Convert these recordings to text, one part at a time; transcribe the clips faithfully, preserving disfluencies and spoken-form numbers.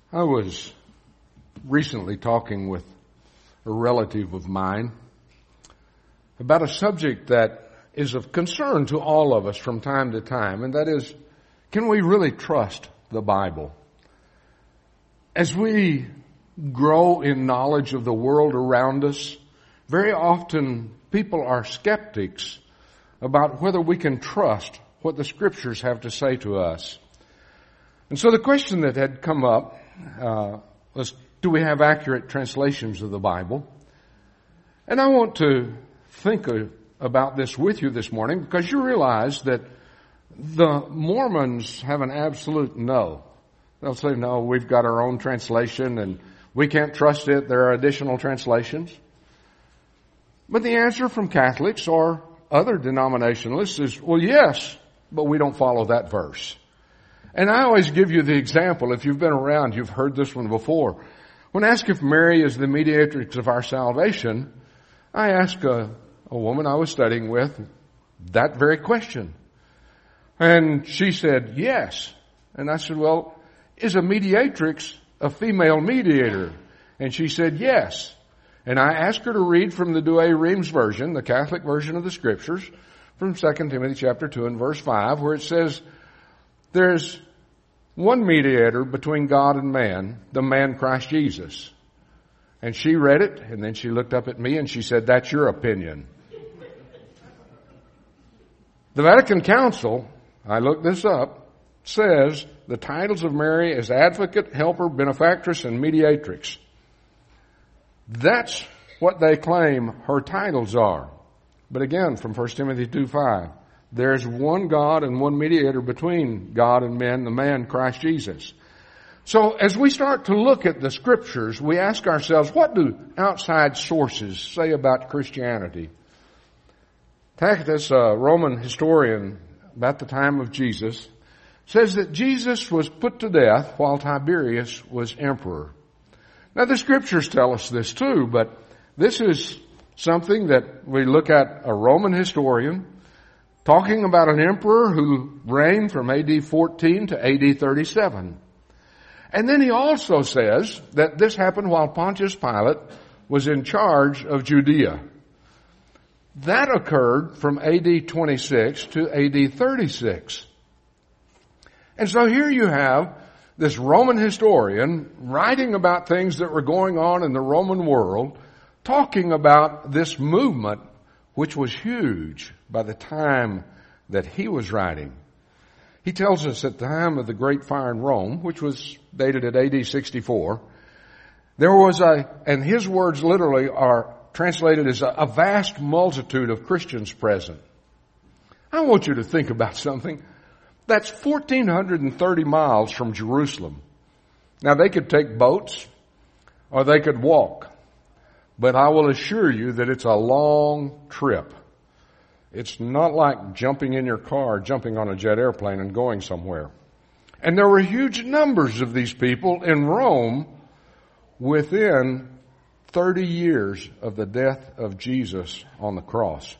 I was recently talking with a relative of mine about a subject that is of concern to all of us from time to time, and that is, can we really trust the Bible? As we grow in knowledge of the world around us, very often people are skeptics about whether we can trust what the Scriptures have to say to us. And so the question that had come up uh, was, do we have accurate translations of the Bible? And I want to think of, about this with you this morning, because you realize that the Mormons have an absolute no. They'll say, no, we've got our own translation and we can't trust it. There are additional translations. But the answer from Catholics or other denominationalists is, well, yes, but we don't follow that verse. And I always give you the example. If you've been around, you've heard this one before. When asked if Mary is the mediatrix of our salvation, I asked a, a woman I was studying with that very question. And she said, yes. And I said, well, is a mediatrix a female mediator? And she said, yes. And I asked her to read from the Douay-Rheims version, the Catholic version of the Scriptures, from Second Timothy chapter two and verse five, where it says, there's one mediator between God and man, the man Christ Jesus. And she read it, and then she looked up at me and she said, that's your opinion. The Vatican Council, I looked this up, says the titles of Mary as advocate, helper, benefactress, and mediatrix. That's what they claim her titles are. But again, from First Timothy two five, there's one God and one mediator between God and men, the man Christ Jesus. So as we start to look at the Scriptures, we ask ourselves, what do outside sources say about Christianity? Tacitus, a Roman historian about the time of Jesus, says that Jesus was put to death while Tiberius was emperor. Now the Scriptures tell us this too, but this is something that we look at a Roman historian talking about an emperor who reigned from A D fourteen to A D thirty-seven. And then he also says that this happened while Pontius Pilate was in charge of Judea. That occurred from A D twenty-six to A D thirty-six. And so here you have this Roman historian writing about things that were going on in the Roman world, talking about this movement, which was huge by the time that he was writing. He tells us at the time of the Great Fire in Rome, which was dated at A D sixty-four, there was a, and his words literally are translated as a, a vast multitude of Christians present. I want you to think about something. That's one thousand four hundred thirty miles from Jerusalem. Now they could take boats or they could walk, but I will assure you that it's a long trip. It's not like jumping in your car, jumping on a jet airplane and going somewhere. And there were huge numbers of these people in Rome within thirty years of the death of Jesus on the cross.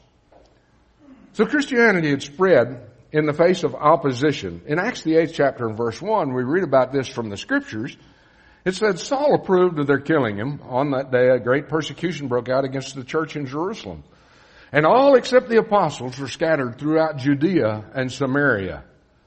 So Christianity had spread in the face of opposition. In Acts the eighth chapter and verse one, we read about this from the Scriptures. It said, Saul approved of their killing him. On that day, a great persecution broke out against the church in Jerusalem. And all except the apostles were scattered throughout Judea and Samaria.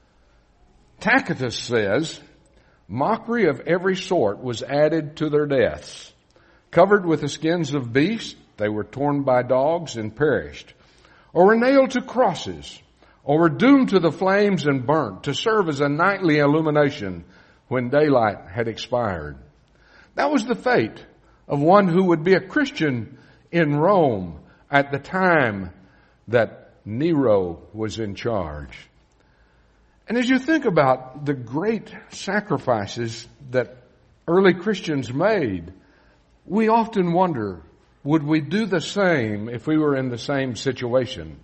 Tacitus says, mockery of every sort was added to their deaths. Covered with the skins of beasts, they were torn by dogs and perished. Or were nailed to crosses, or were doomed to the flames and burnt to serve as a nightly illumination when daylight had expired. That was the fate of one who would be a Christian in Rome at the time that Nero was in charge. And as you think about the great sacrifices that early Christians made, we often wonder, would we do the same if we were in the same situation?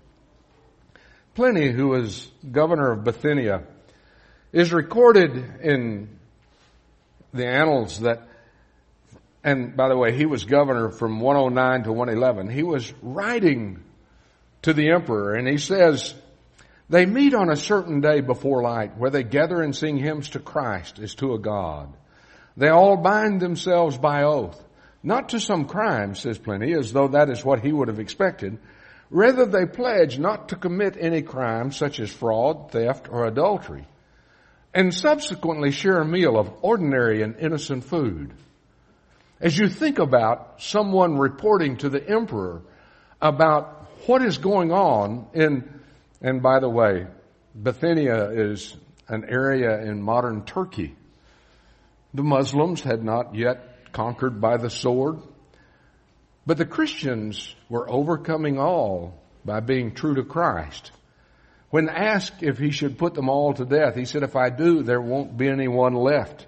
Pliny, who was governor of Bithynia, is recorded in the annals that, and by the way, he was governor from one oh nine to one eleven. He was writing to the emperor, and he says, they meet on a certain day before light, where they gather and sing hymns to Christ as to a God. They all bind themselves by oath, not to some crime, says Pliny, as though that is what he would have expected. Rather, they pledge not to commit any crime such as fraud, theft, or adultery, and subsequently share a meal of ordinary and innocent food. As you think about someone reporting to the emperor about what is going on in, and by the way, Bithynia is an area in modern Turkey. The Muslims had not yet conquered by the sword, but the Christians were overcoming all by being true to Christ. When asked if he should put them all to death, he said, if I do, there won't be anyone left.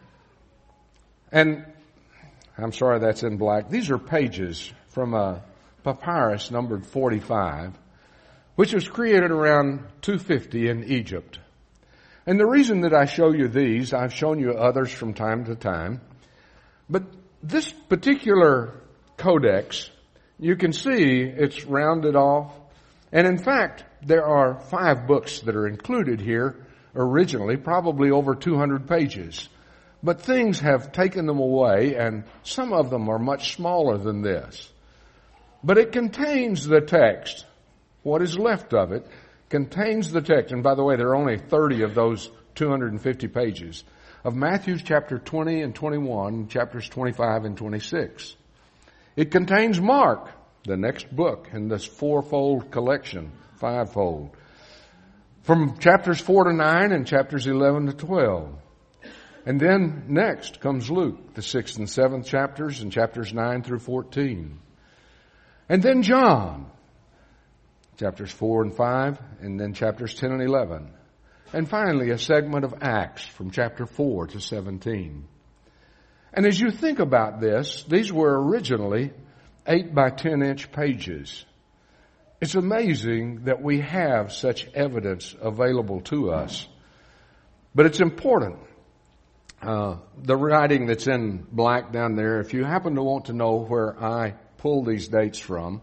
And I'm sorry that's in black. These are pages from a papyrus numbered forty-five, which was created around two fifty in Egypt. And the reason that I show you these, I've shown you others from time to time, but this particular codex, you can see it's rounded off. And in fact, there are five books that are included here originally, probably over two hundred pages. But things have taken them away, and some of them are much smaller than this. But it contains the text. What is left of it contains the text. And by the way, there are only thirty of those two hundred fifty pages of Matthew chapter twenty and twenty-one, chapters twenty-five and twenty-six. It contains Mark, the next book in this fourfold collection, fivefold, from chapters four to nine and chapters eleven to twelve. And then next comes Luke, the sixth and seventh chapters, and chapters nine through fourteen. And then John, chapters four and five, and then chapters ten and eleven. And finally, a segment of Acts from chapter four to seventeen. And as you think about this, these were originally eight by ten inch pages. It's amazing that we have such evidence available to us. But it's important. Uh, the writing that's in black down there, if you happen to want to know where I pull these dates from,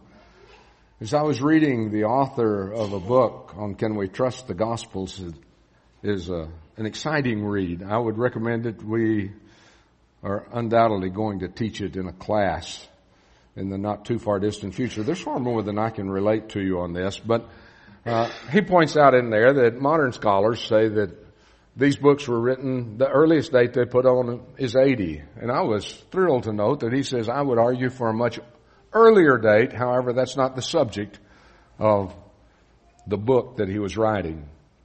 as I was reading the author of a book on Can We Trust the Gospels, is a, an exciting read. I would recommend it. We are undoubtedly going to teach it in a class in the not too far distant future. There's far more than I can relate to you on this, but uh, he points out in there that modern scholars say that these books were written, the earliest date they put on is eighty. And I was thrilled to note that he says, I would argue for a much earlier date. However, that's not the subject of the book that he was writing.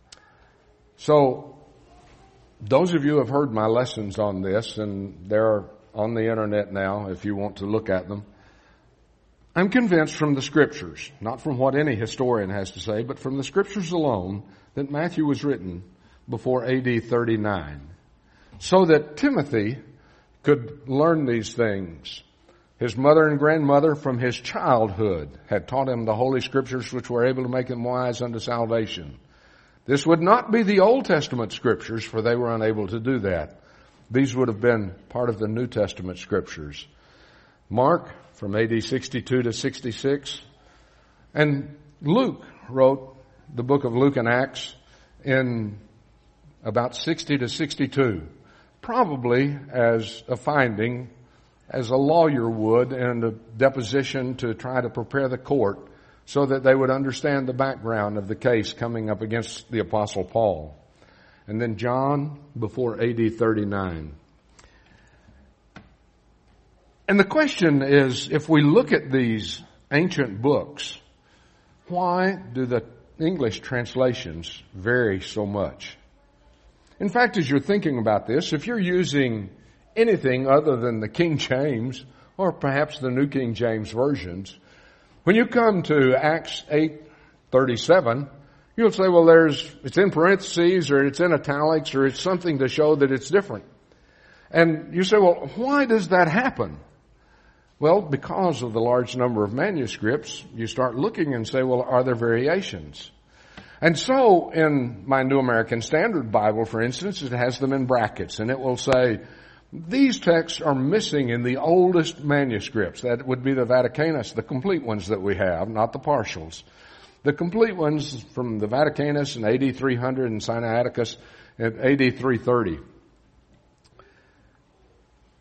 So, those of you who have heard my lessons on this, and they're on the internet now if you want to look at them, I'm convinced from the Scriptures, not from what any historian has to say, but from the Scriptures alone, that Matthew was written before A D thirty-nine, so that Timothy could learn these things. His mother and grandmother from his childhood had taught him the Holy Scriptures, which were able to make him wise unto salvation. This would not be the Old Testament Scriptures, for they were unable to do that. These would have been part of the New Testament Scriptures. Mark from A D sixty-two to sixty-six, and Luke wrote the book of Luke and Acts in about sixty to sixty-two, probably as a finding, as a lawyer would in a deposition to try to prepare the court so that they would understand the background of the case coming up against the Apostle Paul. And then John before A D thirty-nine. And the question is, if we look at these ancient books, why do the English translations vary so much? In fact, as you're thinking about this, if you're using anything other than the King James or perhaps the New King James versions, when you come to Acts eight thirty-seven, you'll say, well, there's, it's in parentheses or it's in italics or it's something to show that it's different. And you say, well, why does that happen? Well, because of the large number of manuscripts, you start looking and say, well, are there variations? And so in my New American Standard Bible, for instance, it has them in brackets, and it will say, these texts are missing in the oldest manuscripts. That would be the Vaticanus, the complete ones that we have, not the partials. The complete ones from the Vaticanus in A D three hundred and Sinaiticus at A D three thirty.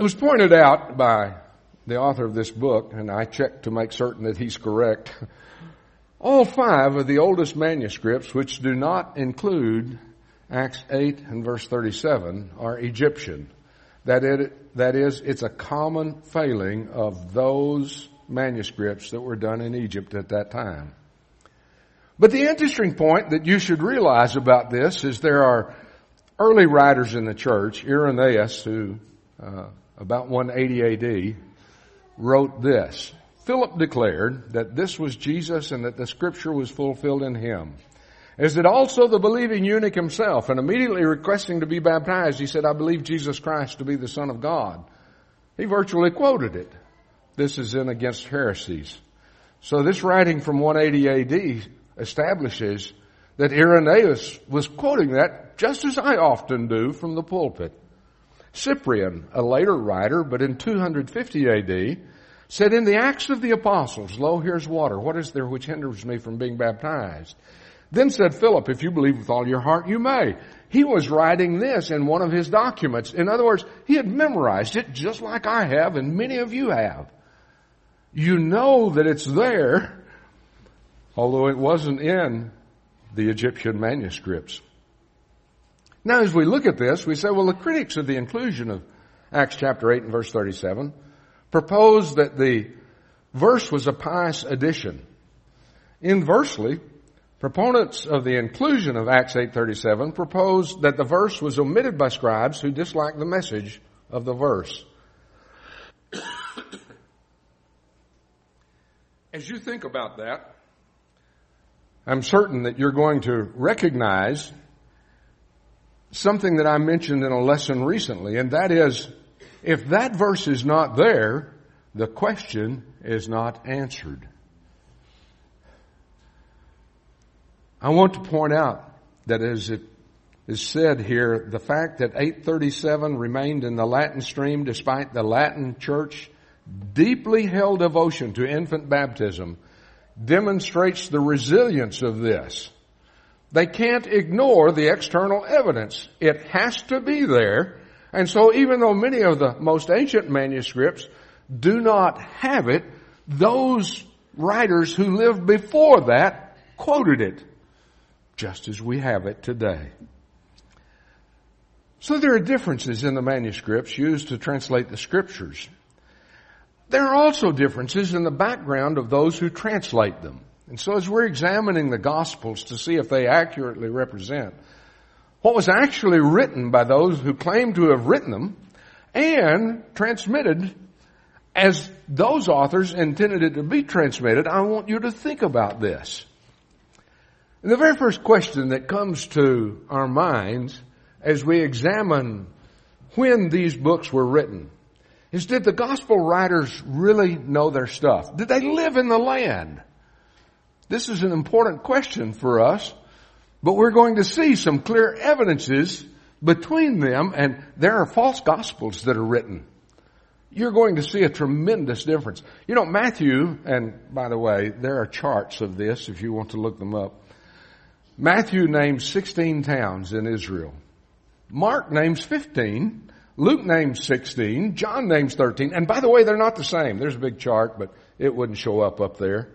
was pointed out by the author of this book, and I checked to make certain that he's correct, all five of the oldest manuscripts, which do not include Acts eight and verse thirty-seven, are Egyptian. That it, that is, it's a common failing of those manuscripts that were done in Egypt at that time. But the interesting point that you should realize about this is there are early writers in the church, Irenaeus, who uh, about one eighty A D, wrote this. Philip declared that this was Jesus and that the scripture was fulfilled in him. As did also the believing eunuch himself, and immediately requesting to be baptized, he said, I believe Jesus Christ to be the Son of God. He virtually quoted it. This is in Against Heresies. So this writing from one eighty A D establishes that Irenaeus was quoting that just as I often do from the pulpit. Cyprian, a later writer, but in two fifty A D, said, in the Acts of the Apostles, lo, here's water. What is there which hinders me from being baptized? Then said Philip, if you believe with all your heart, you may. He was writing this in one of his documents. In other words, he had memorized it just like I have and many of you have. You know that it's there, although it wasn't in the Egyptian manuscripts. Now, as we look at this, we say, well, the critics of the inclusion of Acts chapter eight and verse thirty-seven propose that the verse was a pious addition. Inversely, proponents of the inclusion of Acts eight thirty-seven propose that the verse was omitted by scribes who disliked the message of the verse. As you think about that, I'm certain that you're going to recognize something that I mentioned in a lesson recently, and that is, if that verse is not there, the question is not answered. I want to point out that as it is said here, the fact that eight thirty-seven remained in the Latin stream despite the Latin church deeply held devotion to infant baptism demonstrates the resilience of this. They can't ignore the external evidence. It has to be there. And so even though many of the most ancient manuscripts do not have it, those writers who lived before that quoted it, just as we have it today. So there are differences in the manuscripts used to translate the scriptures. There are also differences in the background of those who translate them. And so as we're examining the Gospels to see if they accurately represent what was actually written by those who claim to have written them and transmitted as those authors intended it to be transmitted, I want you to think about this. And the very first question that comes to our minds as we examine when these books were written is, did the gospel writers really know their stuff? Did they live in the land? This is an important question for us, but we're going to see some clear evidences between them, and there are false gospels that are written. You're going to see a tremendous difference. You know, Matthew, and by the way, there are charts of this if you want to look them up. Matthew names sixteen towns in Israel. Mark names fifteen. Luke names sixteen. John names thirteen. And by the way, they're not the same. There's a big chart, but it wouldn't show up up there.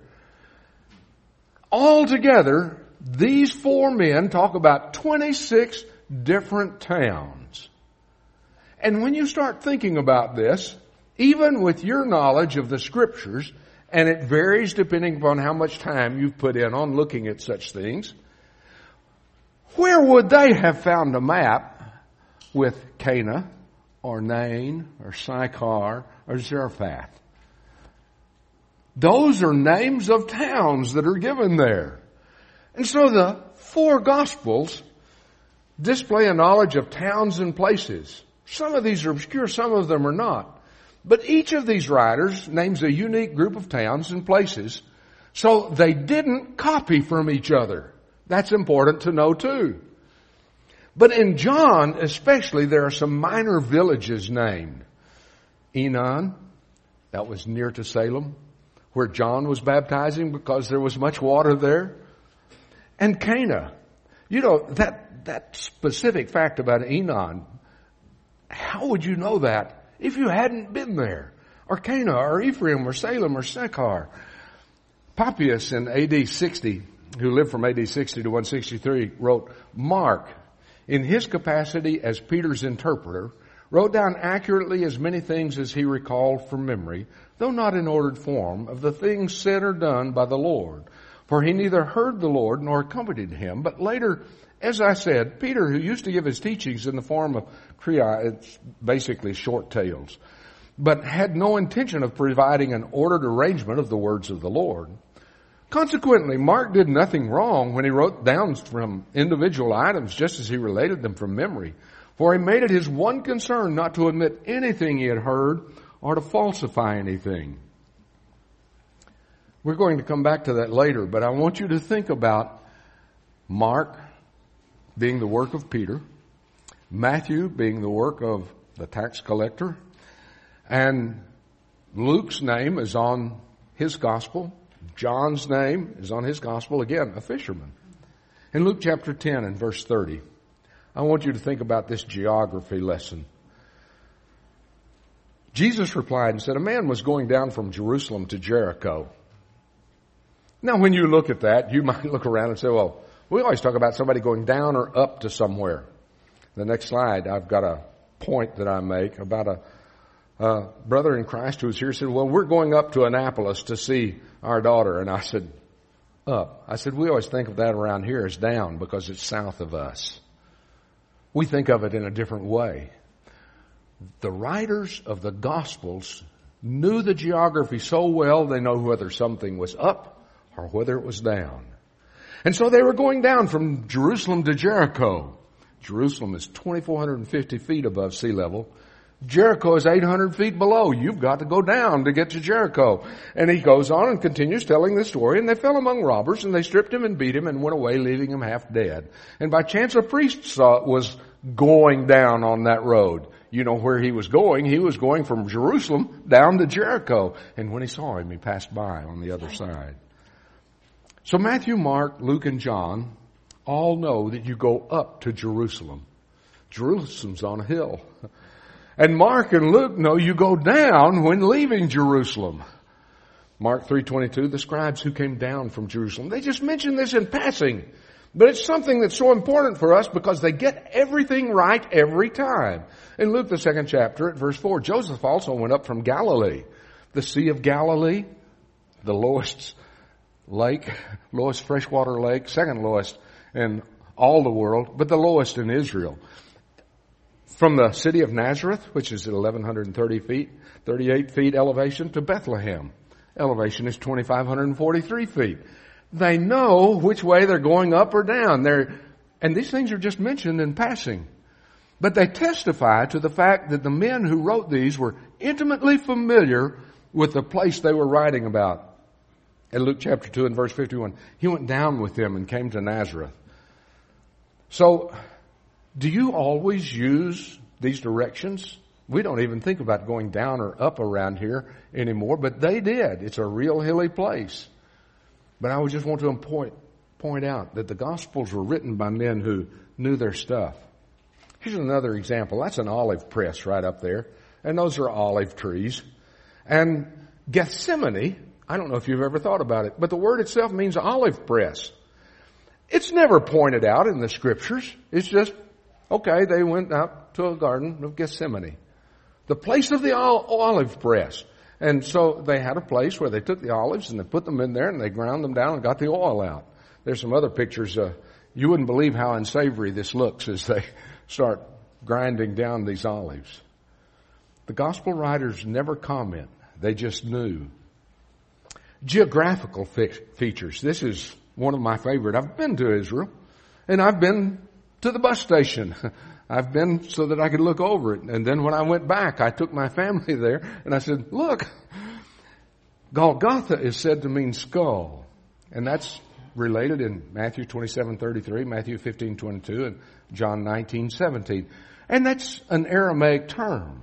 Altogether, these four men talk about twenty-six different towns. And when you start thinking about this, even with your knowledge of the scriptures, and it varies depending upon how much time you've put in on looking at such things, where would they have found a map with Cana or Nain or Sychar or Zarephath? Those are names of towns that are given there. And so the four Gospels display a knowledge of towns and places. Some of these are obscure, some of them are not. But each of these writers names a unique group of towns and places, so they didn't copy from each other. That's important to know too. But in John especially, there are some minor villages named. Enon, that was near to Salem, where John was baptizing because there was much water there. And Cana. You know, that, that specific fact about Enon, how would you know that if you hadn't been there. Or Cana, or Ephraim, or Salem, or Sychar. Papias in A D sixty, who lived from A D sixty to one sixty-three, wrote, Mark, in his capacity as Peter's interpreter, wrote down accurately as many things as he recalled from memory, though not in ordered form, of the things said or done by the Lord. For he neither heard the Lord nor accompanied him, but later, as I said, Peter, who used to give his teachings in the form of kriya, it's basically short tales, but had no intention of providing an ordered arrangement of the words of the Lord. Consequently, Mark did nothing wrong when he wrote down from individual items just as he related them from memory, for he made it his one concern not to omit anything he had heard or to falsify anything. We're going to come back to that later, but I want you to think about Mark being the work of Peter, Matthew being the work of the tax collector, and Luke's name is on his gospel. John's name is on his gospel, again, a fisherman. In Luke chapter ten and verse thirty, I want you to think about this geography lesson. Jesus replied and said, a man was going down from Jerusalem to Jericho. Now, when you look at that, you might look around and say, well, we always talk about somebody going down or up to somewhere. The next slide, I've got a point that I make about a uh, brother in Christ who was here, said, well, we're going up to Annapolis to see our daughter. And I said, up. I said, we always think of that around here as down because it's south of us. We think of it in a different way. The writers of the Gospels knew the geography so well they know whether something was up or whether it was down. And so they were going down from Jerusalem to Jericho. Jerusalem is two thousand four hundred fifty feet above sea level. Jericho is eight hundred feet below. You've got to go down to get to Jericho. And he goes on and continues telling the story. And they fell among robbers, and they stripped him and beat him and went away, leaving him half dead. And by chance a priest saw, was going down on that road. You know where he was going. He was going from Jerusalem down to Jericho. And when he saw him, he passed by on the other side. So Matthew, Mark, Luke, and John all know that you go up to Jerusalem. Jerusalem's on a hill. And Mark and Luke know you go down when leaving Jerusalem. Mark three twenty-two, the scribes who came down from Jerusalem. They just mention this in passing. But it's something that's so important for us because they get everything right every time. In Luke, the second chapter, at verse four, Joseph also went up from Galilee. The Sea of Galilee, the lowest lake, lowest freshwater lake, second lowest in all the world, but the lowest in Israel. From the city of Nazareth, which is at eleven thirty feet, thirty-eight feet elevation, to Bethlehem. Elevation is twenty-five forty-three feet. They know which way they're going up or down. They're, and these things are just mentioned in passing. But they testify to the fact that the men who wrote these were intimately familiar with the place they were writing about. In Luke chapter two and verse fifty-one, he went down with them and came to Nazareth. So, do you always use these directions? We don't even think about going down or up around here anymore, but they did. It's a real hilly place. But I would just want to point, point out that the Gospels were written by men who knew their stuff. Here's another example. That's an olive press right up there. And those are olive trees. And Gethsemane, I don't know if you've ever thought about it, but the word itself means olive press. It's never pointed out in the Scriptures. It's just, okay, they went out to a garden of Gethsemane. The place of the olive press. And so they had a place where they took the olives and they put them in there and they ground them down and got the oil out. There's some other pictures. Uh, you wouldn't believe how unsavory this looks as they start grinding down these olives. The gospel writers never comment. They just knew. Geographical fi- features. This is one of my favorite. I've been to Israel and I've been to the bus station. I've been so that I could look over it. And then when I went back, I took my family there and I said, look, Golgotha is said to mean skull. And that's related in Matthew twenty-seven thirty-three, Matthew fifteen twenty-two, and John nineteen seventeen. And that's an Aramaic term.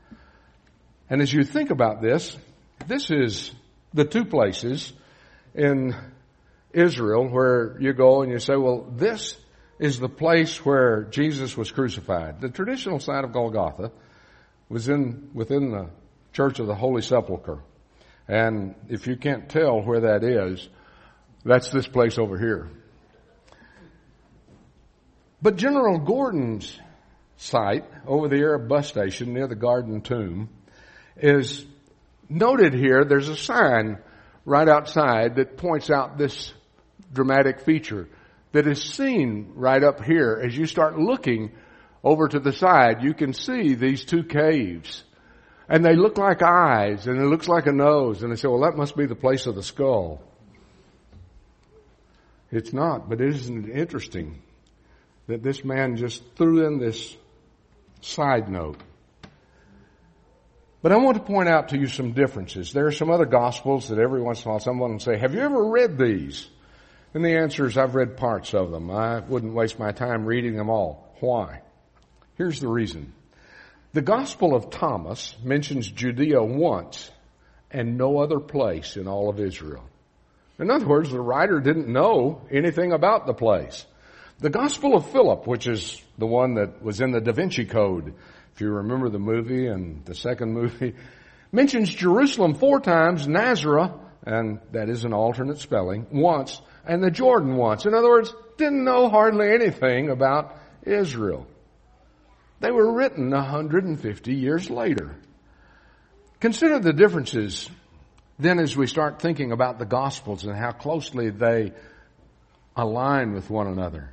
And as you think about this, this is the two places in Israel where you go and you say, well, this is the place where Jesus was crucified. The traditional site of Golgotha was in within the Church of the Holy Sepulchre. And if you can't tell where that is, that's this place over here. But General Gordon's site over the Arab bus station near the Garden Tomb is noted here. There's a sign right outside that points out this dramatic feature that is seen right up here. As you start looking over to the side, you can see these two caves. And they look like eyes, and it looks like a nose. And they say, well, that must be the place of the skull. It's not, but isn't it interesting that this man just threw in this side note? But I want to point out to you some differences. There are some other Gospels that every once in a while someone will say, have you ever read these? And the answer is, I've read parts of them. I wouldn't waste my time reading them all. Why? Here's the reason. The Gospel of Thomas mentions Judea once and no other place in all of Israel. In other words, the writer didn't know anything about the place. The Gospel of Philip, which is the one that was in the Da Vinci Code, if you remember the movie and the second movie, mentions Jerusalem four times, Nazareth, and that is an alternate spelling, once, and the Jordan once. In other words, didn't know hardly anything about Israel. They were written one hundred fifty years later. Consider the differences then as we start thinking about the Gospels and how closely they align with one another.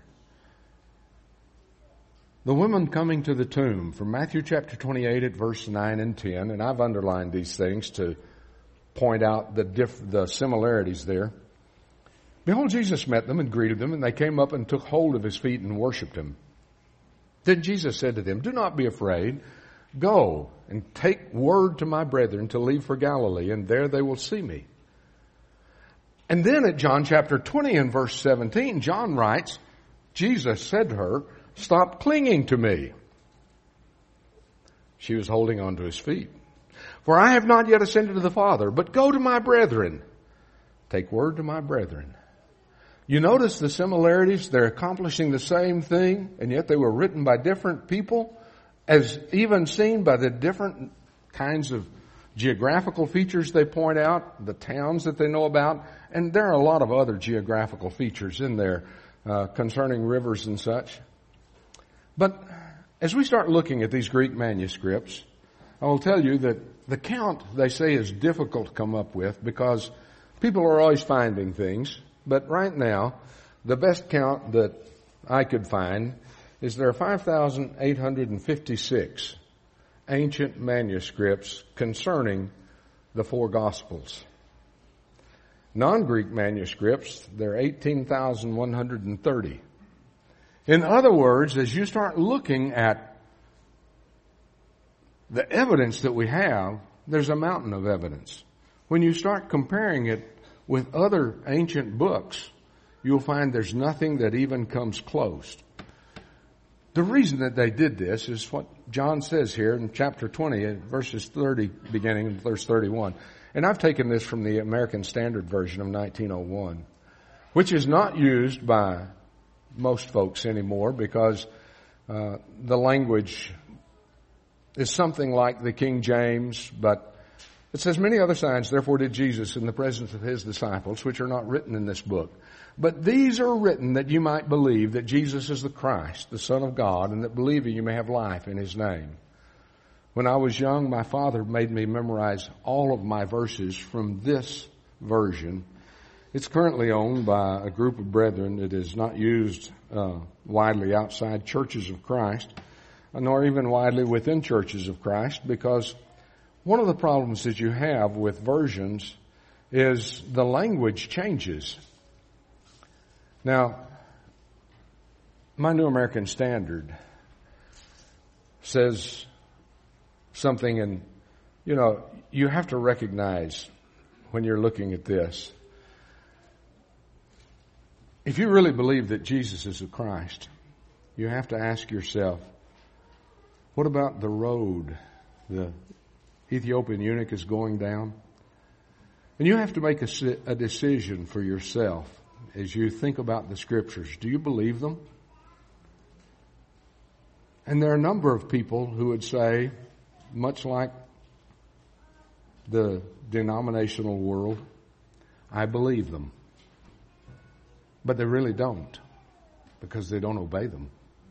The women coming to the tomb from Matthew chapter twenty-eight at verse nine and ten, and I've underlined these things to point out the diff- the similarities there. Behold, Jesus met them and greeted them, and they came up and took hold of his feet and worshipped him. Then Jesus said to them, do not be afraid. Go and take word to my brethren to leave for Galilee, and there they will see me. And then at John chapter twenty and verse seventeen, John writes, Jesus said to her, stop clinging to me. She was holding on to his feet. For I have not yet ascended to the Father, but go to my brethren. Take word to my brethren. You notice the similarities? They're accomplishing the same thing, and yet they were written by different people, as even seen by the different kinds of geographical features they point out, the towns that they know about, and there are a lot of other geographical features in there uh, concerning rivers and such. But as we start looking at these Greek manuscripts, I will tell you that the count, they say, is difficult to come up with because people are always finding things. But right now, the best count that I could find is there are five thousand eight hundred fifty-six ancient manuscripts concerning the four Gospels. Non-Greek manuscripts, there are eighteen thousand one hundred thirty. In other words, as you start looking at the evidence that we have, there's a mountain of evidence. When you start comparing it with other ancient books, you'll find there's nothing that even comes close. The reason that they did this is what John says here in chapter twenty, verses thirty, beginning in verse thirty-one. And I've taken this from the American Standard Version of nineteen oh one, which is not used by most folks anymore because uh, the language is something like the King James, but it says, many other signs, therefore, did Jesus in the presence of his disciples, which are not written in this book. But these are written that you might believe that Jesus is the Christ, the Son of God, and that believing you may have life in his name. When I was young, my father made me memorize all of my verses from this version. It's currently owned by a group of brethren. It is not used uh, widely outside churches of Christ, nor even widely within churches of Christ, because one of the problems that you have with versions is the language changes. Now, my New American Standard says something, and, you know, you have to recognize when you're looking at this. If you really believe that Jesus is the Christ, you have to ask yourself, what about the road the Ethiopian eunuch is going down? And you have to make a, a decision for yourself as you think about the Scriptures. Do you believe them? And there are a number of people who would say much like the denominational world, I believe them. But they really don't, because they don't obey them.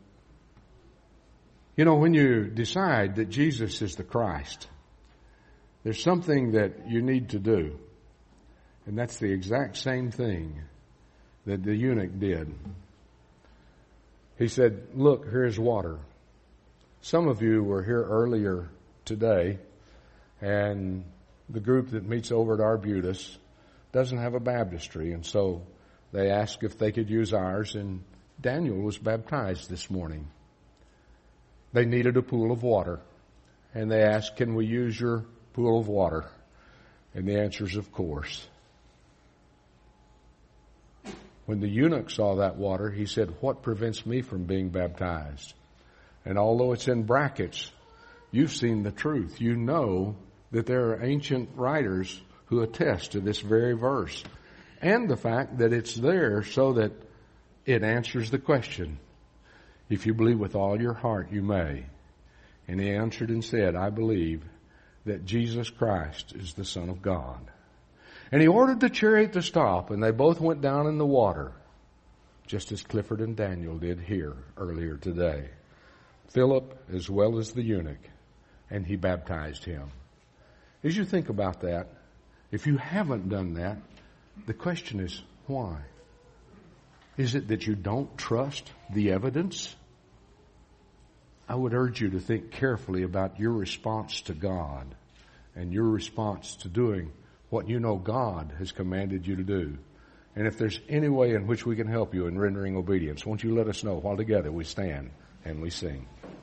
You know, when you decide that Jesus is the Christ, there's something that you need to do. And that's the exact same thing that the eunuch did. He said, look, here's water. Some of you were here earlier today, and the group that meets over at Arbutus doesn't have a baptistry, and so they asked if they could use ours, and Daniel was baptized this morning. They needed a pool of water, and they asked, can we use your pool of water? And the answer is, of course. When the eunuch saw that water, he said, what prevents me from being baptized? And although it's in brackets, you've seen the truth. You know that there are ancient writers who attest to this very verse, and the fact that it's there so that it answers the question, if you believe with all your heart, you may. And he answered and said, I believe that Jesus Christ is the Son of God. And he ordered the chariot to stop, and they both went down in the water, just as Clifford and Daniel did here earlier today. Philip as well as the eunuch, and he baptized him. As you think about that, if you haven't done that, the question is, why? Is it that you don't trust the evidence? I would urge you to think carefully about your response to God and your response to doing what you know God has commanded you to do. And if there's any way in which we can help you in rendering obedience, won't you let us know while together we stand and we sing.